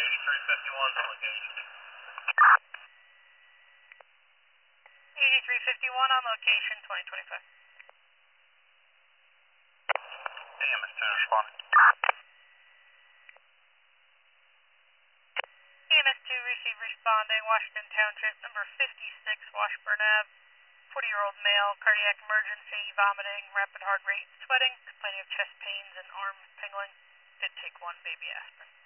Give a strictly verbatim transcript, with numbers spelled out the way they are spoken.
eighty-three fifty-one on location. eighty-three fifty-one on location, twenty twenty-five. A M S two responding. A M S two received responding, Washington Township, number fifty-six, Washburn Ave, forty-year-old male, cardiac emergency, vomiting, rapid heart rate, sweating, complaining of chest pains and arm tingling. Did take one baby aspirin.